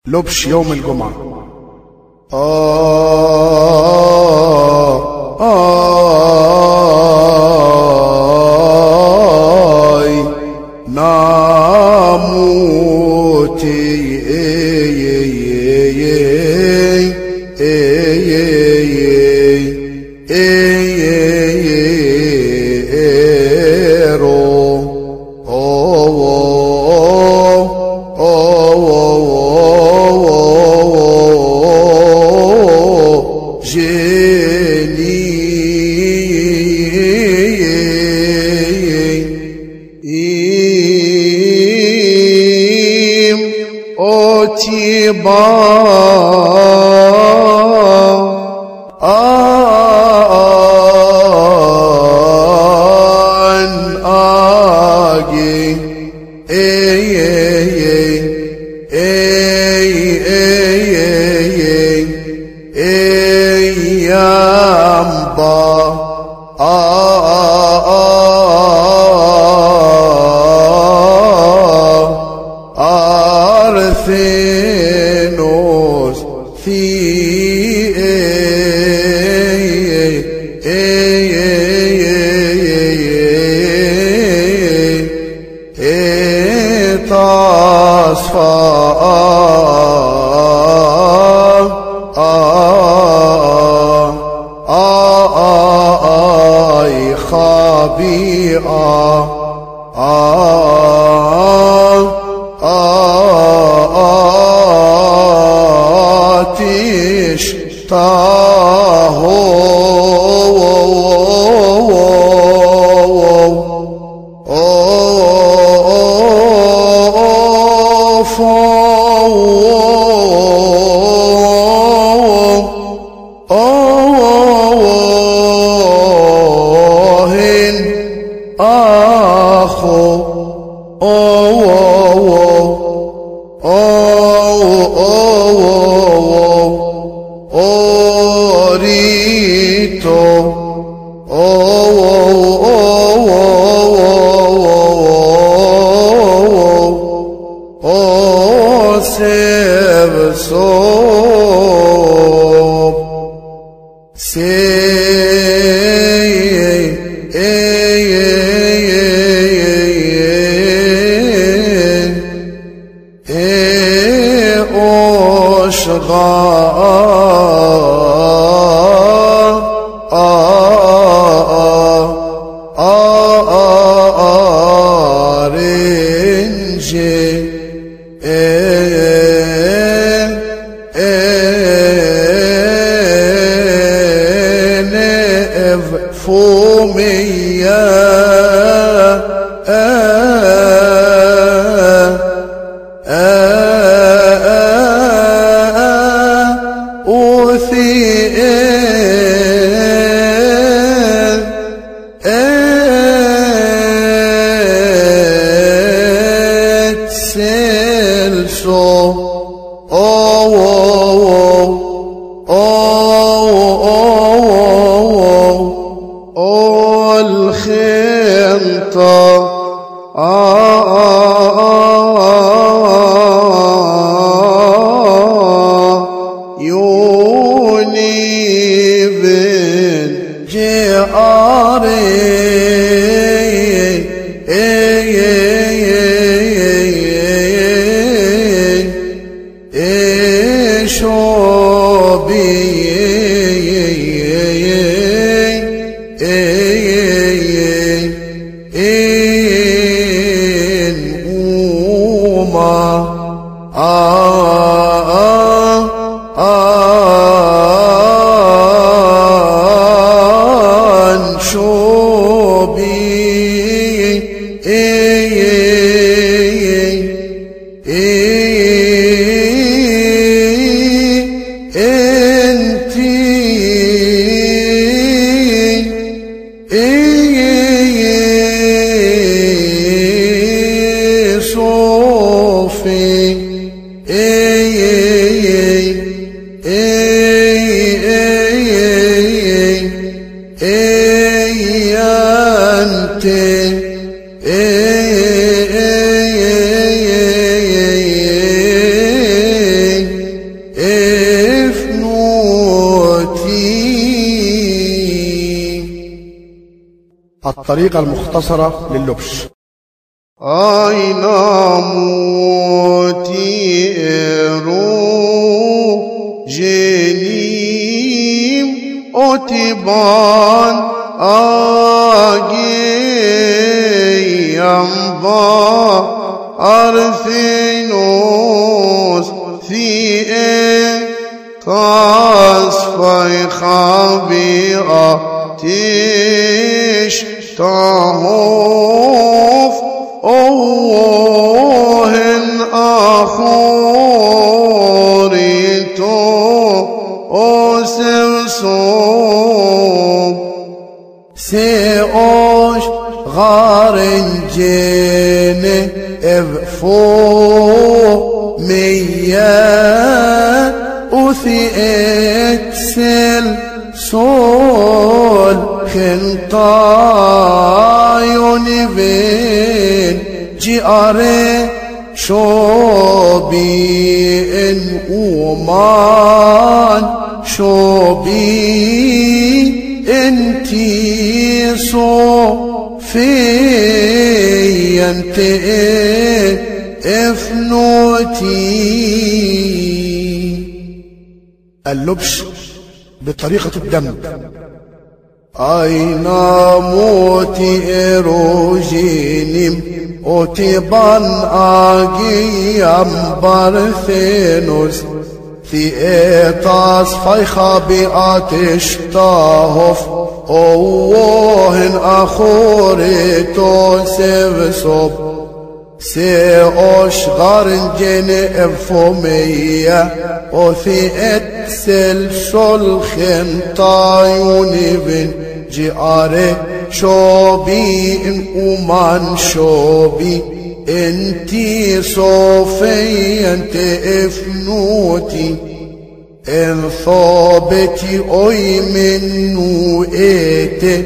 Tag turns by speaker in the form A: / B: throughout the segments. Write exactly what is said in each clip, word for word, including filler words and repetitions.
A: لبش يوم الجمعة.
B: آه آي ناموتي أتيبا أن أجي أي أي أي أي أيام با أرثنوس في تصفى أي خبيئة آتش تاهو الطريقة المختصرة لللبش.
A: أين موتي رو جنيم أتبان آجي ينبا أرثينوس في تصفي خبيئة تش تهوف أوهن أخوريتو أسرسوب
B: سيوش غارنجين افو ميا وثي اكسل سول خنطايون بين جياري شوبي ان اومان شوبي انتي صو في انت افنوتي. اللبش بطريقة الدم. أين موتي إروجينيم أتبان آجيام بارثينوس في إيطاس فيخا بأتشتاهف أوهن أخوريتو سيفسوب سيوش غارنجين افومية وفي اتسل شلخن طايوني بن جياري شوبي ان اومان شوبي انتي صوفي انت افنوتي ان ثوبتي اوي منو ايتي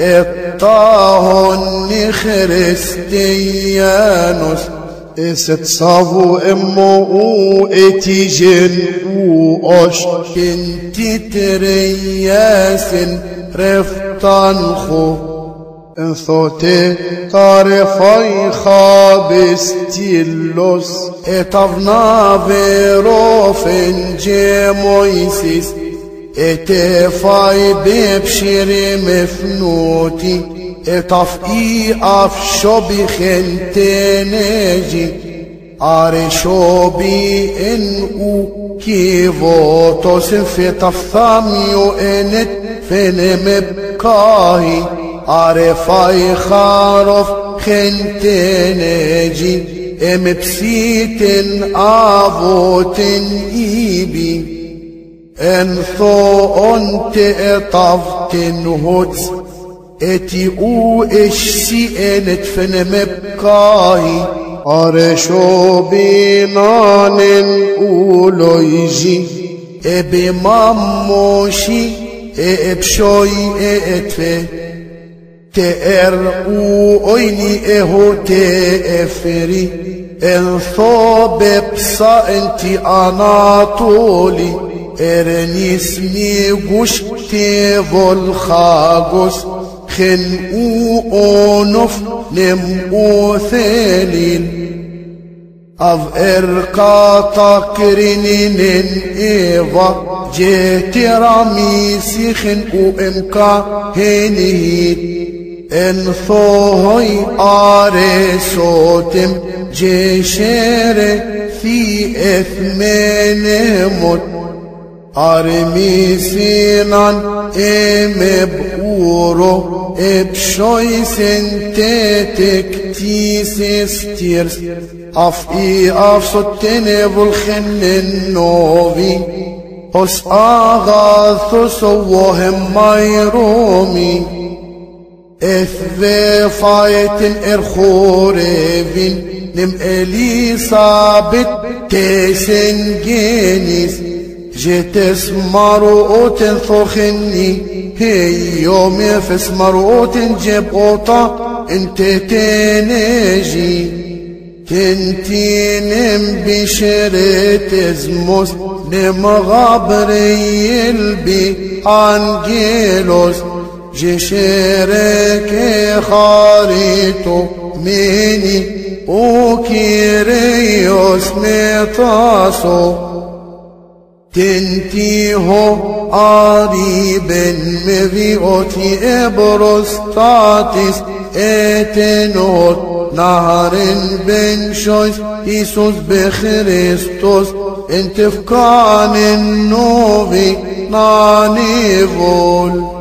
B: اطاهن خريستيانوس
A: إست صابو امو اتي جن اوش
B: كنتي ترياس رفتانخو
A: انثوتي طارفاي خابستيلوس
B: اتفنا فيروفن جيمويسيس اتفاي ببشري مفنوتي اتفقي افشو بخنتنجي ارشو بي انو كيفوتوس في تفثاميو انت فين مبكاهي عرفاي خارف خنتنجي امبسيتن افوتن ايبي انثو انت اطفتن هوتس اتي او اشسي انت فن مبكاهي
A: ارشو بينان اولويجي
B: ابي ماموشي ابشوي اتفه تأر اويني اهو تأفري انثو ببسا انتي اناطولي ارنيسني قش تيفول خاقوس خن او اونف نم او ثالين اف ارقا تاكرينين ايفا جيت راميسي خن او امكا هنهيد انثوهي ارسوتم جيشير في اثمين مت ارميسينان امبورو ابشوي سنتيتك تيسيستيرس اف اي اف ستني بالخن النوفي اس اغاثو سوهم مايرومي اثوي فايتن ارخوريفين نم اليسابت تيسن جينيس جيتس مروت ثخني هي يوم يفس مروت جبوطة انت تنجي تنتي نم بشريت زموس نم غابري البي انجيلوس جشيرك خاريتو مني وكيريوس ميطاسو تنتيهو قريبا مذيوتي ابروستاتيس اتنوت نهر بن شويس يسوس بخريستوس انت فكان النوفي نانيفول